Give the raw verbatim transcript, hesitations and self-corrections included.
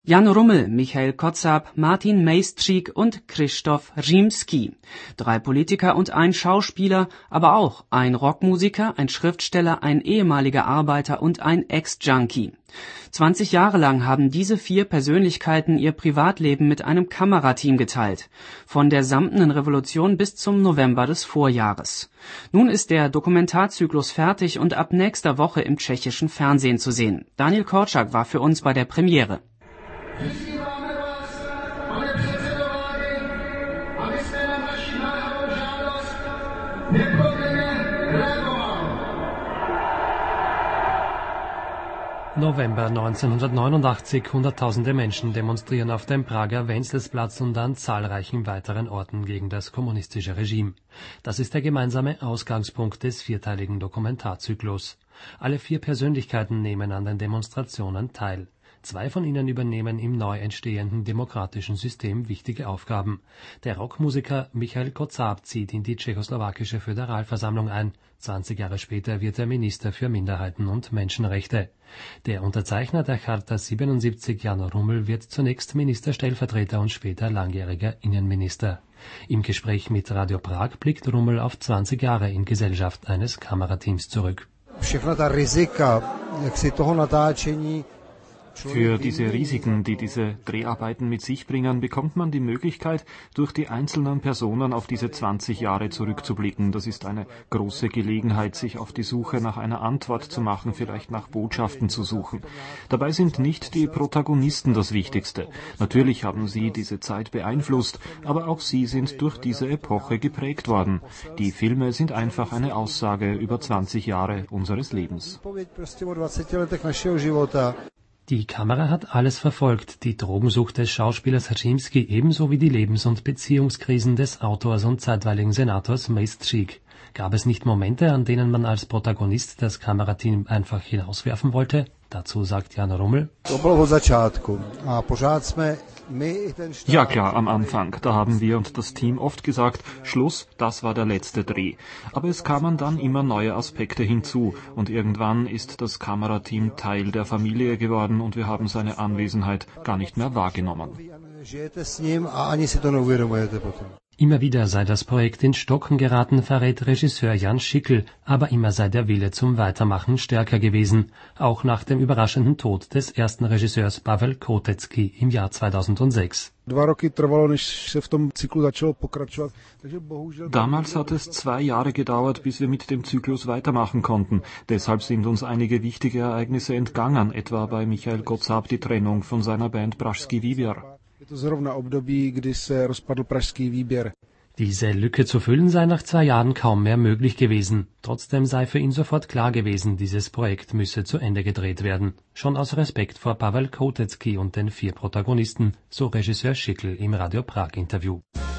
Jan Rummel, Michael Kotzab, Martin Maestřík und Krzysztof Rimski. Drei Politiker und ein Schauspieler, aber auch ein Rockmusiker, ein Schriftsteller, ein ehemaliger Arbeiter und ein Ex-Junkie. zwanzig Jahre lang haben diese vier Persönlichkeiten ihr Privatleben mit einem Kamerateam geteilt. Von der Samtenen Revolution bis zum November des Vorjahres. Nun ist der Dokumentarzyklus fertig und ab nächster Woche im tschechischen Fernsehen zu sehen. Daniel Korczak war für uns bei der Premiere. November neunzehnhundertneunundachtzig. Hunderttausende Menschen demonstrieren auf dem Prager Wenzelsplatz und an zahlreichen weiteren Orten gegen das kommunistische Regime. Das ist der gemeinsame Ausgangspunkt des vierteiligen Dokumentarzyklus. Alle vier Persönlichkeiten nehmen an den Demonstrationen teil. Zwei von ihnen übernehmen im neu entstehenden demokratischen System wichtige Aufgaben. Der Rockmusiker Michael Kotzab zieht in die tschechoslowakische Föderalversammlung ein. zwanzig Jahre später wird er Minister für Minderheiten und Menschenrechte. Der Unterzeichner der Charta siebenundsiebzig, Jan Rummel, wird zunächst Ministerstellvertreter und später langjähriger Innenminister. Im Gespräch mit Radio Prag blickt Rummel auf zwanzig Jahre in Gesellschaft eines Kamerateams zurück. Für diese Risiken, die diese Dreharbeiten mit sich bringen, bekommt man die Möglichkeit, durch die einzelnen Personen auf diese zwanzig Jahre zurückzublicken. Das ist eine große Gelegenheit, sich auf die Suche nach einer Antwort zu machen, vielleicht nach Botschaften zu suchen. Dabei sind nicht die Protagonisten das Wichtigste. Natürlich haben sie diese Zeit beeinflusst, aber auch sie sind durch diese Epoche geprägt worden. Die Filme sind einfach eine Aussage über zwanzig Jahre unseres Lebens. Die Kamera hat alles verfolgt, die Drogensucht des Schauspielers Rimski ebenso wie die Lebens- und Beziehungskrisen des Autors und zeitweiligen Senators Maestřík. Gab es nicht Momente, an denen man als Protagonist das Kamerateam einfach hinauswerfen wollte? Dazu sagt Jan Rummel: Ja klar, am Anfang. Da haben wir und das Team oft gesagt, Schluss, das war der letzte Dreh. Aber es kamen dann immer neue Aspekte hinzu und irgendwann ist das Kamerateam Teil der Familie geworden und wir haben seine Anwesenheit gar nicht mehr wahrgenommen. Immer wieder sei das Projekt ins Stocken geraten, verrät Regisseur Jan Schickel, aber immer sei der Wille zum Weitermachen stärker gewesen, auch nach dem überraschenden Tod des ersten Regisseurs Pavel Kotecký im Jahr zweitausendsechs. Damals hat es zwei Jahre gedauert, bis wir mit dem Zyklus weitermachen konnten. Deshalb sind uns einige wichtige Ereignisse entgangen, etwa bei Michael Kotzab die Trennung von seiner Band Pražský výběr. Diese Lücke zu füllen sei nach zwei Jahren kaum mehr möglich gewesen. Trotzdem sei für ihn sofort klar gewesen, dieses Projekt müsse zu Ende gedreht werden. Schon aus Respekt vor Pavel Kotecký und den vier Protagonisten, so Regisseur Schickel im Radio Prag Interview.